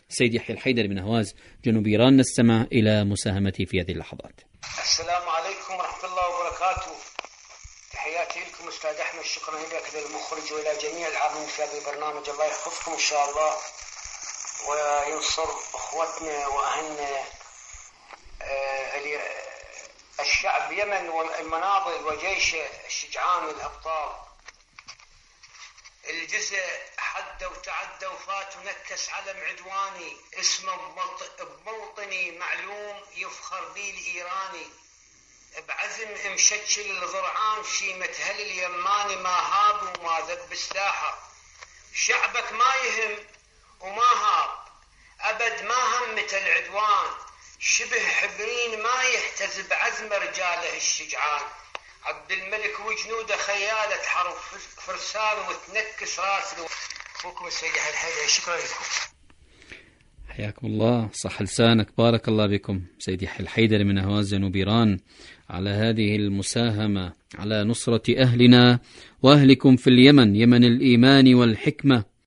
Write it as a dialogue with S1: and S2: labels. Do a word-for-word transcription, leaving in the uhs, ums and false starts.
S1: سيد يحيى الحيدري من أهواز جنوب إيران، نستمع إلى مساهمته في هذه اللحظات.
S2: السلام عليكم ورحمة الله وبركاته. تحياتي لكم أستاذ أحمد، شكرا لك للمخرج وإلى جميع العاملين في هذا البرنامج. الله يحفظكم إن شاء الله وينصر أخوتنا وأهلنا الشعب اليمن والمناضل وجيش الشجعان الأبطال. الجزء حد وتعدى وفات ونكس علم عدواني، اسمه بموطني معلوم يفخر بي الإيراني، بعزم مشكل الضرعان في متهل اليماني، ما هاب وما ذب سلاحه. شعبك ما يهم وما هاب أبد، ما همت العدوان، شبه حبرين ما يحتز بعزم رجاله الشجعان. عبد الملك وجنوده خيالة حرب فرسان وتنكس راس اخوكم السيد يحيى الحيدري. شكرا لكم.
S1: حياكم الله، صح لسانك، بارك الله بكم سيد يحيى الحيدري من أهواز جنوب إيران على هذه المساهمة على نصرة أهلنا وأهلكم في اليمن، يمن الإيمان والحكمة